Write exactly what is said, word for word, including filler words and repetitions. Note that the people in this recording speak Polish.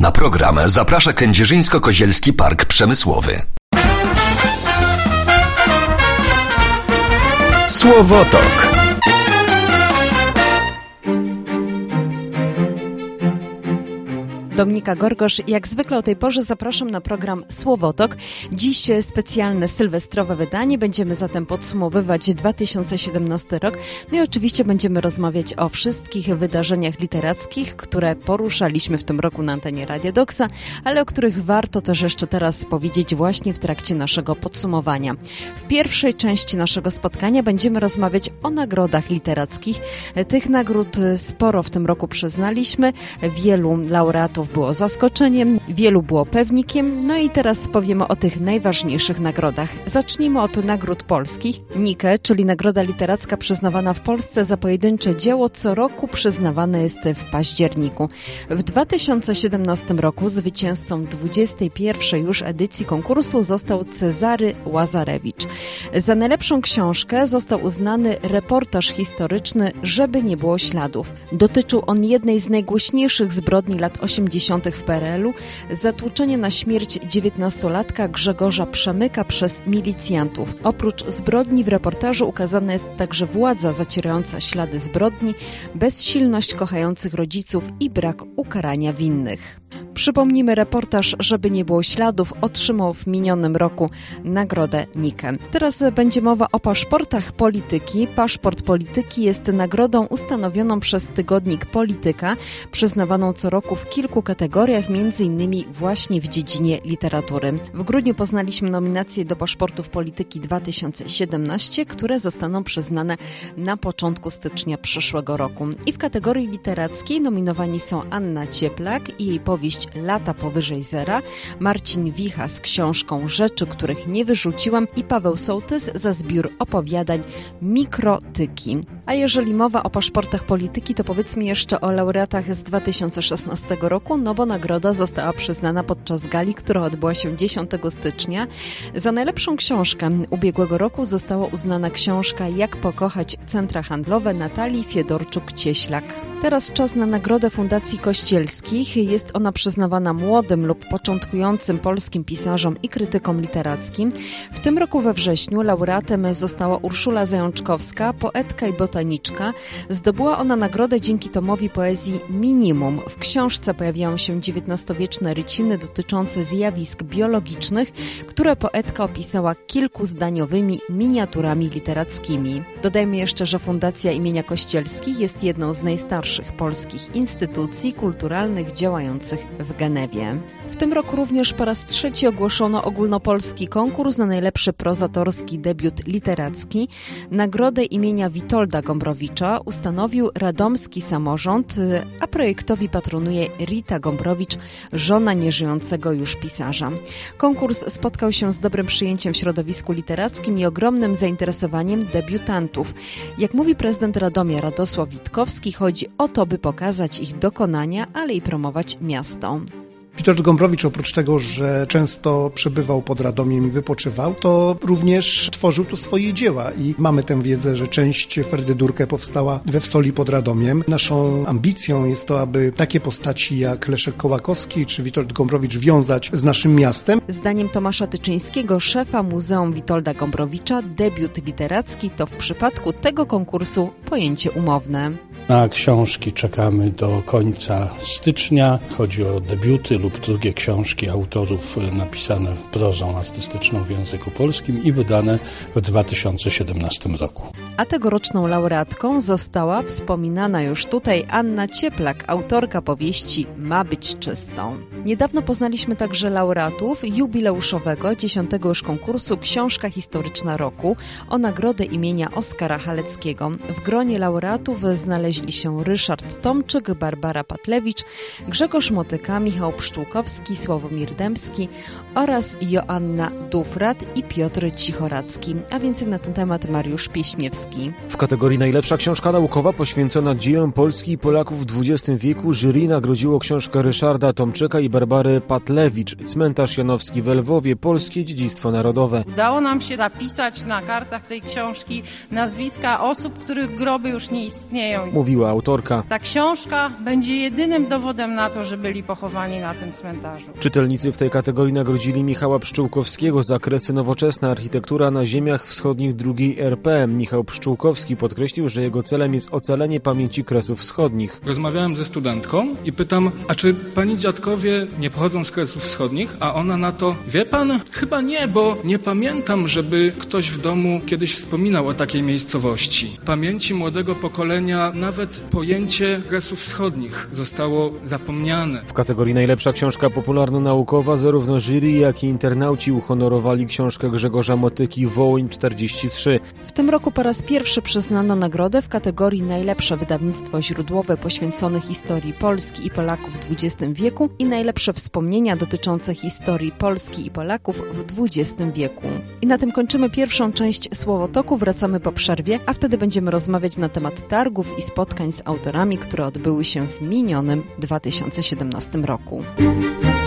Na program zaprasza Kędzierzyńsko-Kozielski Park Przemysłowy. Słowotok. Dominika Gorgosz, jak zwykle o tej porze zapraszam na program Słowotok. Dziś specjalne sylwestrowe wydanie. Będziemy zatem podsumowywać dwa tysiące siedemnasty rok. No i oczywiście będziemy rozmawiać o wszystkich wydarzeniach literackich, które poruszaliśmy w tym roku na antenie Radia Doksa, ale o których warto też jeszcze teraz powiedzieć właśnie w trakcie naszego podsumowania. W pierwszej części naszego spotkania będziemy rozmawiać o nagrodach literackich. Tych nagród sporo w tym roku przyznaliśmy. Wielu laureatów było zaskoczeniem, wielu było pewnikiem, no i teraz powiemy o tych najważniejszych nagrodach. Zacznijmy od nagród polskich. Nike, czyli nagroda literacka przyznawana w Polsce za pojedyncze dzieło, co roku przyznawane jest w październiku. W dwa tysiące siedemnastym roku zwycięzcą dwudziestej pierwszej już edycji konkursu został Cezary Łazarewicz. Za najlepszą książkę został uznany reportaż historyczny Żeby nie było śladów. Dotyczył on jednej z najgłośniejszych zbrodni lat osiemdziesiątych w P R L u, zatłuczenie na śmierć dziewiętnastolatka Grzegorza Przemyka przez milicjantów. Oprócz zbrodni w reportażu ukazana jest także władza zacierająca ślady zbrodni, bezsilność kochających rodziców i brak ukarania winnych. Przypomnijmy, reportaż Żeby nie było śladów otrzymał w minionym roku nagrodę Nike. Teraz będzie mowa o paszportach polityki. Paszport polityki jest nagrodą ustanowioną przez tygodnik Polityka, przyznawaną co roku w kilku kategoriach, między innymi właśnie w dziedzinie literatury. W grudniu poznaliśmy nominacje do paszportów polityki dwa tysiące siedemnaście, które zostaną przyznane na początku stycznia przyszłego roku. I w kategorii literackiej nominowani są Anna Cieplak i jej powieść Lata powyżej zera, Marcin Wicha z książką Rzeczy, których nie wyrzuciłam i Paweł Sołtys za zbiór opowiadań Mikrotyki. A jeżeli mowa o paszportach polityki, to powiedzmy jeszcze o laureatach z dwa tysiące szesnastego roku, no bo nagroda została przyznana podczas gali, która odbyła się dziesiątego stycznia. Za najlepszą książkę ubiegłego roku została uznana książka Jak pokochać centra handlowe Natalii Fiedorczuk-Cieślak. Teraz czas na nagrodę Fundacji Kościelskich. Jest ona przyznawana młodym lub początkującym polskim pisarzom i krytykom literackim. W tym roku we wrześniu laureatem została Urszula Zajączkowska, poetka i botaniczka. Zdobyła ona nagrodę dzięki tomowi poezji Minimum. W książce pojawiają się dziewiętnastowieczne ryciny dotyczące zjawisk biologicznych, które poetka opisała kilkuzdaniowymi miniaturami literackimi. Dodajmy jeszcze, że Fundacja imienia Kościelskich jest jedną z najstarszych polskich instytucji kulturalnych działających w Genewie. W tym roku również po raz trzeci ogłoszono ogólnopolski konkurs na najlepszy prozatorski debiut literacki. Nagrodę imienia Witolda Gombrowicza ustanowił radomski samorząd, a projektowi patronuje Rita Gombrowicz, żona nieżyjącego już pisarza. Konkurs spotkał się z dobrym przyjęciem w środowisku literackim i ogromnym zainteresowaniem debiutantów. Jak mówi prezydent Radomia Radosław Witkowski, chodzi o to, by pokazać ich dokonania, ale i promować miasto. Witold Gombrowicz, oprócz tego, że często przebywał pod Radomiem i wypoczywał, to również tworzył tu swoje dzieła i mamy tę wiedzę, że część Ferdy Durkę powstała we Wstoli pod Radomiem. Naszą ambicją jest to, aby takie postaci jak Leszek Kołakowski czy Witold Gombrowicz wiązać z naszym miastem. Zdaniem Tomasza Tyczyńskiego, szefa Muzeum Witolda Gombrowicza, debiut literacki to w przypadku tego konkursu pojęcie umowne. Na książki czekamy do końca stycznia. Chodzi o debiuty lub drugie książki autorów napisane prozą artystyczną w języku polskim i wydane w dwa tysiące siedemnastym roku. A tegoroczną laureatką została wspominana już tutaj Anna Cieplak, autorka powieści Ma być czystą. Niedawno poznaliśmy także laureatów jubileuszowego dziesiątego już konkursu Książka historyczna roku o nagrodę imienia Oskara Haleckiego. W gronie laureatów znaleźli się Ryszard Tomczyk, Barbara Patlewicz, Grzegorz Motyka, Michał Pszczółkowski, Sławomir Dębski oraz Joanna Dufrat i Piotr Cichoracki. A więcej na ten temat Mariusz Pieśniewski. Pszczółkowski. W kategorii najlepsza książka naukowa poświęcona dziejom Polski i Polaków w dwudziestym wieku jury nagrodziło książkę Ryszarda Tomczyka i Barbary Patlewicz Cmentarz Janowski w Lwowie, Polskie Dziedzictwo Narodowe. Udało nam się zapisać na kartach tej książki nazwiska osób, których groby już nie istnieją. Mówiła autorka. Ta książka będzie jedynym dowodem na to, że byli pochowani na tym cmentarzu. Czytelnicy w tej kategorii nagrodzili Michała Pszczółkowskiego za kresy Nowoczesna architektura na ziemiach wschodnich drugiej R P. Michał Pszczółkowski podkreślił, że jego celem jest ocalenie pamięci Kresów Wschodnich. Rozmawiałem ze studentką i pytam, a czy pani dziadkowie nie pochodzą z Kresów Wschodnich? A ona na to, wie pan, chyba nie, bo nie pamiętam, żeby ktoś w domu kiedyś wspominał o takiej miejscowości. W pamięci młodego pokolenia nawet pojęcie Kresów Wschodnich zostało zapomniane. W kategorii najlepsza książka popularno-naukowa zarówno jury, jak i internauci uhonorowali książkę Grzegorza Motyki Wołyń czterdzieści trzy. W tym roku po raz pierwszy przyznano nagrodę w kategorii najlepsze wydawnictwo źródłowe poświęcone historii Polski i Polaków w dwudziestym wieku i najlepsze wspomnienia dotyczące historii Polski i Polaków w dwudziestym wieku. I na tym kończymy pierwszą część Słowotoku, wracamy po przerwie, a wtedy będziemy rozmawiać na temat targów i spotkań z autorami, które odbyły się w minionym dwa tysiące siedemnastym roku.